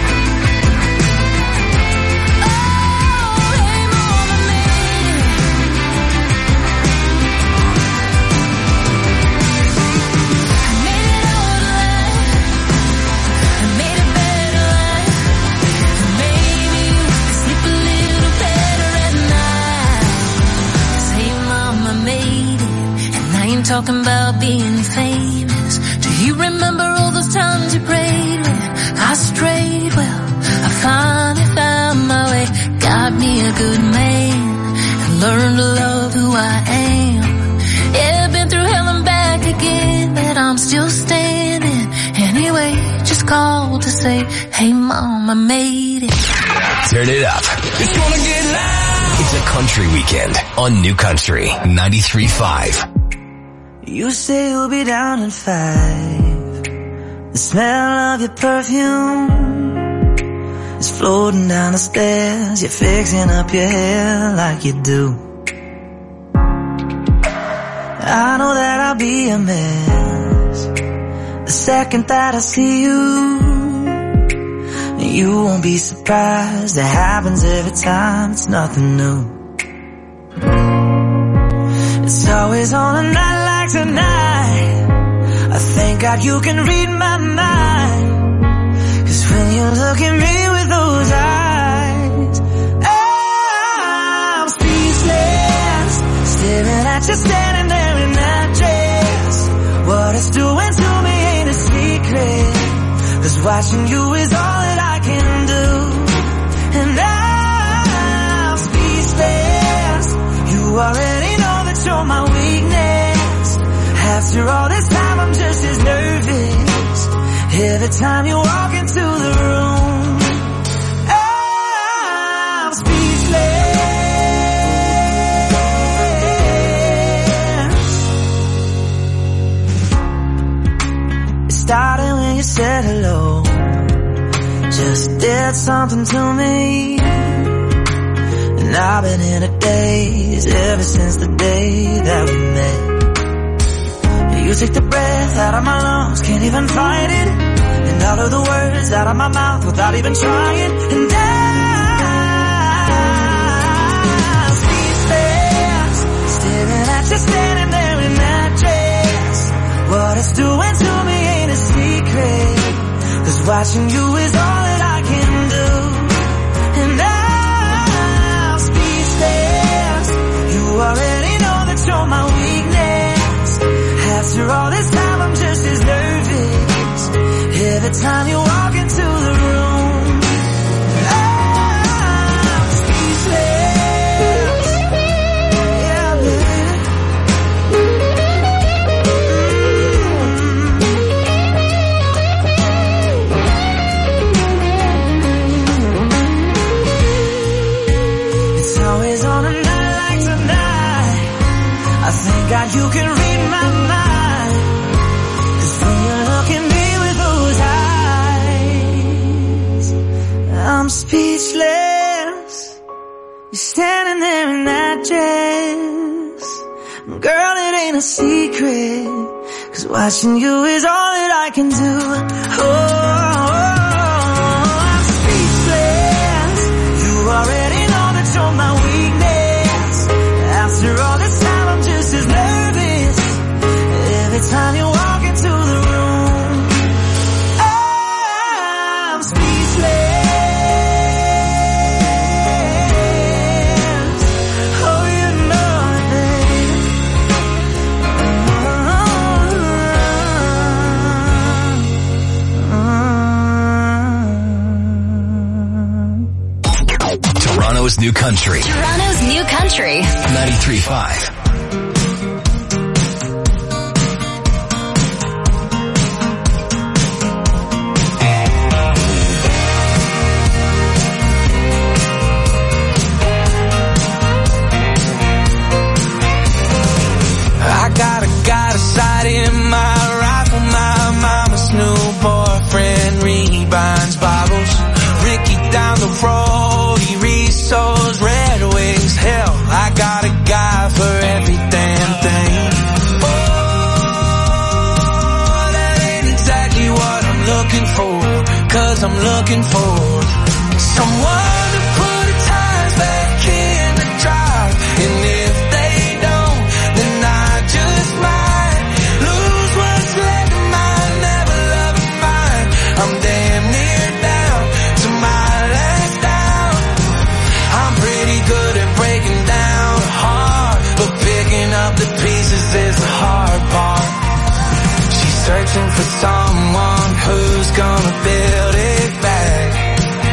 Oh, hey mom, I made it. I made it out alive. I made a better life. And maybe you can sleep a little better at night. 'Cause hey mom, I made it. And I ain't talking about being famous. Do you remember all those times you prayed when I strayed? Well, I finally found my way. Got me a good man and learned to love who I am. Yeah, been through hell and back again, but I'm still standing. Anyway, just called to say, hey mom, I made it. Turn it up. It's gonna get loud. It's a country weekend on New Country 93.5. You say you'll be down in 5. The smell of your perfume is floating down the stairs. You're fixing up your hair like you do. I know that I'll be a mess the second that I see you. You won't be surprised. It happens every time. It's nothing new. It's always on a night like tonight. I thank God you can read my mind. 'Cause when you look at me with those eyes, I'm speechless, staring 'cause watching you is all that I can do. And I'm speechless. You already know that you're my weakness. After all this time I'm just as nervous every time you walk into the room. I'm speechless. It started when you said hello, just did something to me. And I've been in a daze ever since the day that we met. You take the breath out of my lungs, can't even fight it. And all of the words out of my mouth without even trying. And I'm speechless, staring at you standing there in that dress. What it's doing to me ain't a secret, 'cause watching you is all that I can do. And I'm speechless. You already know that you're my weakness. After all this time I'm just as nervous every time you walk into the room. I'm speechless. Yeah, baby. It's always on a night like tonight, I thank God you can read my mind. I'm speechless. You're standing there in that dress. Girl, it ain't a secret, 'cause watching you is all that I can do. Oh, I'm speechless. You already know that you're my weakness. After all this time I'm just as nervous every time you walk into the room. I'm speechless. Toronto's New Country. Toronto's New Country. 93.5. Got a sight in my rifle. My mama's new boyfriend rebinds bottles. Ricky down the road, he resold Red Wings. Hell, I got a guy for every damn thing. Oh, that ain't exactly what I'm looking for, 'cause I'm looking for someone to put the tires back in the drive. And if they don't, then I just might lose what's left of mine, never loving mine. I'm damn near down to my last down. I'm pretty good at breaking down hard, but picking up the pieces is the hard part. She's searching for someone who's gonna build it back.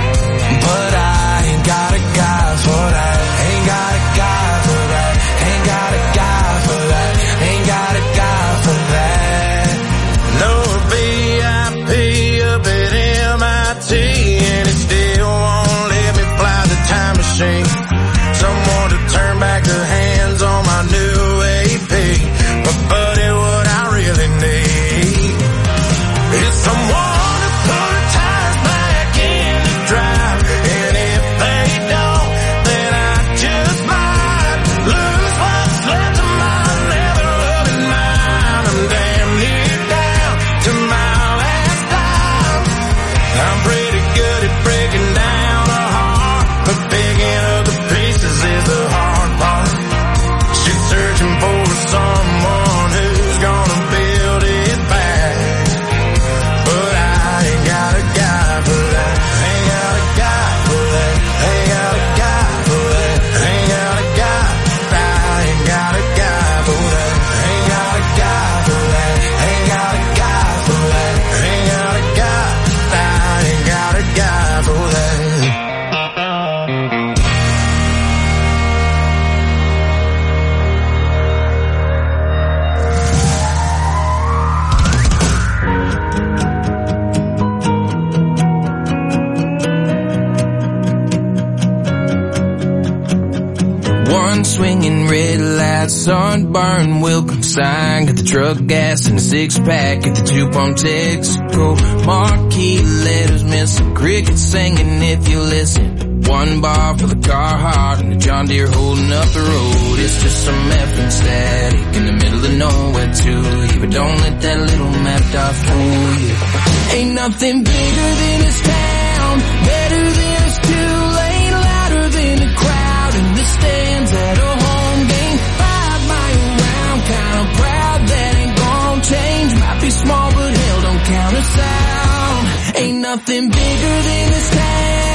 swinging, red lights, sunburn, welcome sign. Got the truck gas and a six-pack at the two-pump Texaco. Marquee letters, missing crickets singing if you listen. One bar for the Carhartt and the John Deere holding up the road. It's just some effing static in the middle of nowhere to you. But don't let that little map dot fool you. Ain't nothing bigger than this town, better than this two-lane, louder than the crowd in the stands at a home game. 5 mile round, kinda proud that ain't gon' change. Might be small but hell don't count us out. Ain't nothing bigger than this town.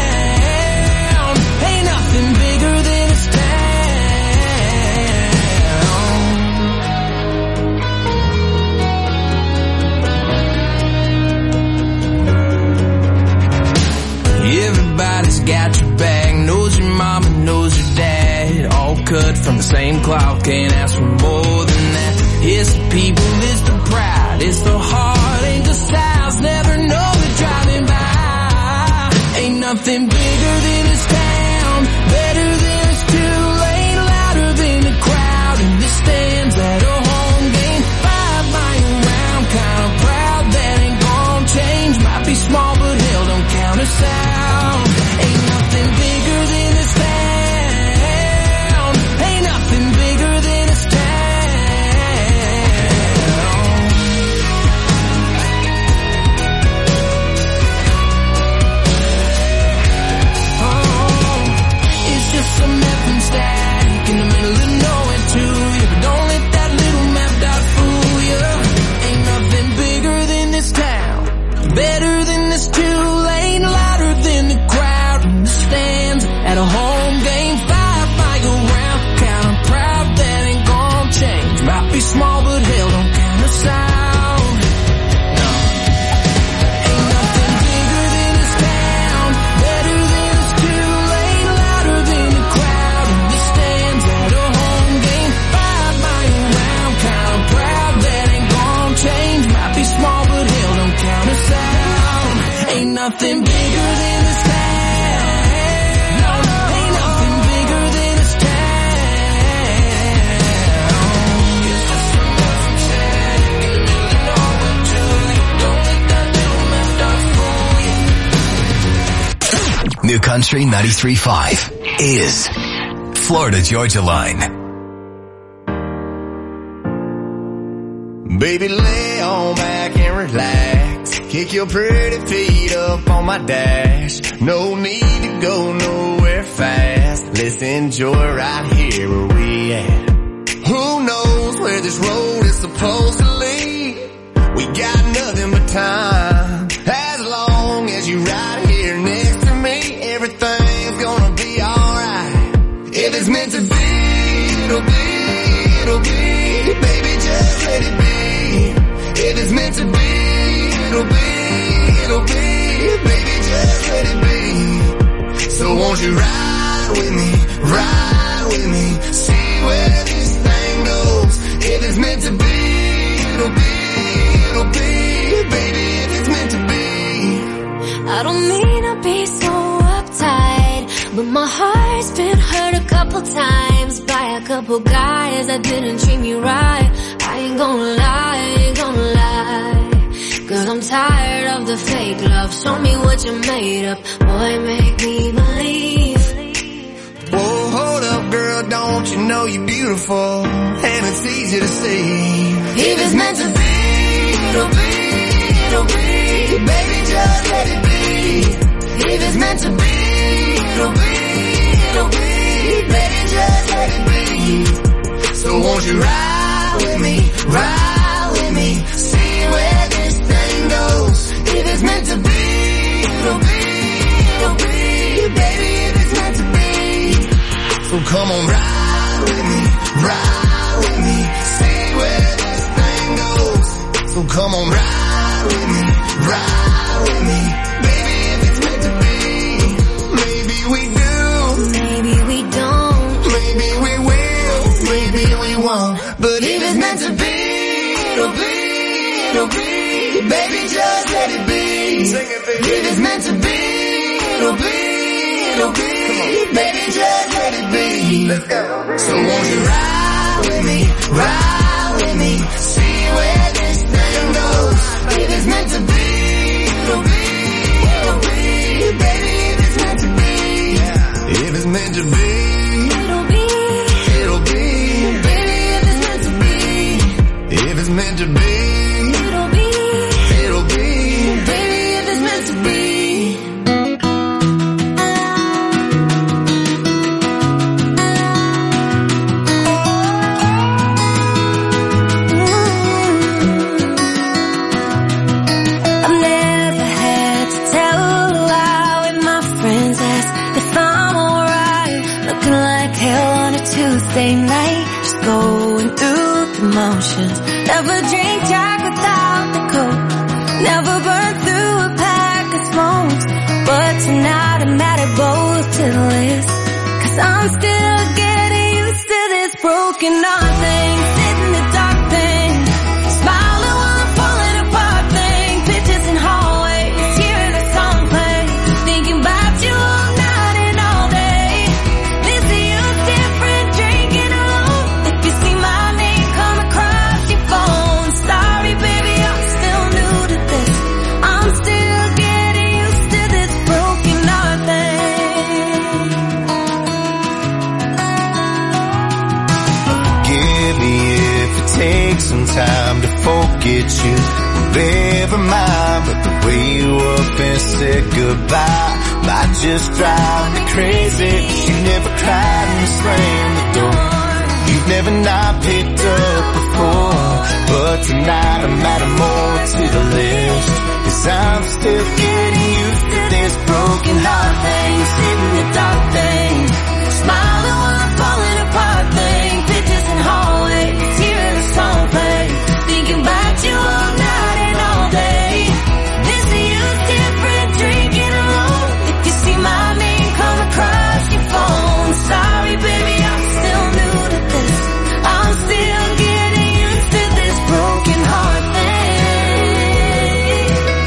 Ain't nothing bigger than this town. Everybody's got your back, knows your mama, knows your dad. All cut from the same cloth, can't ask for more than that. It's the people, it's the pride, it's the heart, ain't the styles, never know it driving by. Ain't nothing bigger than this town, better than this two-lane, louder than the crowd in the stands at a home game. 5 mile round, kinda proud that ain't gon' change. Might be small but hell don't count us out. Ain't nothing bigger than this town. Ain't nothing bigger than this town. It's just some effing static in the middle of nowhere to you. But don't let that little map dot fool you. Ain't nothing bigger than this town, better than this two-lane, louder than the crowd in the stands at a home game. 5 mile round, kinda proud that ain't gon' change. Might be small but hell don't count us out. No. Ain't nothing bigger than this town, better than this two-lane, louder than the crowd in the stands at a home game. 5 mile round, kinda proud that ain't gon' change. Might be small but hell don't count us out. Ain't nothing bigger than this town. No, ain't nothing bigger than this town. It's just some effing static in the middle of nowhere to you. Don't let that little map dot fool you. New Country 93.5 is Florida Georgia Line. Baby, lay on back and relax. Kick your pretty feet up on my dash. No need to go nowhere fast. Let's enjoy right here where we at. Who knows where this road is supposed to lead? We got nothing but time. As long as you right here next to me, everything's gonna be alright. If it's meant to be, it'll be, it'll be. Baby, just let it be. If it's meant to be, it'll be, it'll be. Baby, just let it be. So won't you ride with me, see where this thing goes. If it's meant to be, it'll be, it'll be. Baby, if it's meant to be. I don't mean to be so uptight, but my heart's been hurt a couple times by a couple guys that didn't treat me right. I ain't gonna lie, 'cause I'm tired of the fake love. Show me what you made up, boy, make me believe. Whoa, hold up, girl, don't you know you're beautiful, and it's easy to see. If it's meant to be, it'll be, it'll be. Baby, just let it be. If it's meant to be, it'll be, it'll be. Baby, just let it be. So won't you ride with me, see where this thing goes. If it's meant to be, it'll be, it'll be. Baby, if it's meant to be. So come on, ride with me, see where this thing goes. So come on, ride with me, baby, if it's meant to be. Maybe we do, maybe we don't, maybe we will, maybe we won't. But if it's meant to be, it'll be, it'll be. Baby, just let it be. If it's meant to be, it'll be, it'll be. baby, just let it be. Let's go. So won't you ride with me, see where this thing goes. If it's meant to be, it'll be, baby, if it's meant to be. If it's meant to be, it'll be, baby, if it's meant to be. If it's meant to be, it'll be, baby, if it's meant to be. Tuesday night, just going through the motions. Never drink Jack without the Coke. Never burn through a pack of smokes. But tonight I'm added both to the list. 'Cause I'm still getting used to this broken heart thing. Sitting in the dark thing. Smiling while I'm falling apart thing. Pictures in hallways, hearing a song play. Thinking about you all night and all day. Missing you different, drinking alone. If you see my name come across your phone. Sorry baby, I'm still new to this. I'm still getting used to this broken heart thing. Forgive me if it takes some time to forget you. Never mind, but the way you up and said goodbye might just drive me crazy. You never cried and slammed the door. You've never not picked up before. But tonight I'm adding more to the list. 'Cause I'm still getting used to this broken heart thing. Sitting in the dark thing. Smiling while I'm falling apart thing. Pictures in hallways, hearing a song play. Thinking about you all night and all day. Missing you different, drinking alone. If you see my name come across your phone. Sorry baby, I'm still new to this. I'm still getting used to this broken heart thing.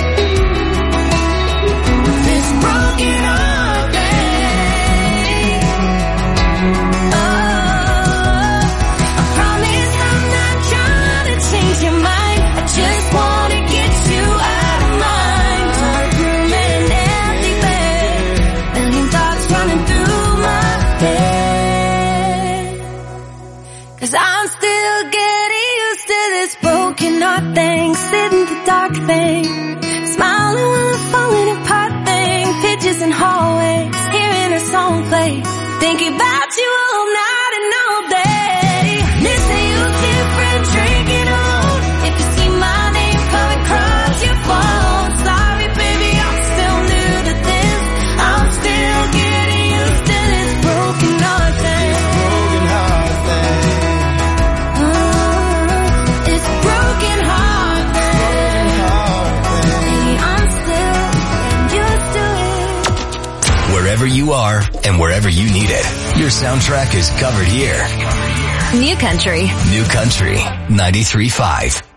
This broken heart thing. Oh, I promise I'm not trying to change your mind. I just wanna get you out of mind. Room and empty bed. Million thoughts running through my head. 'Cause I'm still getting used to this broken heart thing. Sitting in the dark thing. Smiling while I'm falling apart thing. Pictures in hallways, hearing her song play. Thinking about you all night and all day. Missing you different, drinking alone. If you see my name come across your phone. Sorry baby, I'm still new to this. I'm still getting used to this broken heart thing. Broken heart thing. It's broken heart thing. Baby, I'm still getting used to it. Wherever you are and wherever you need it, your soundtrack is covered here. New Country. New Country 93.5.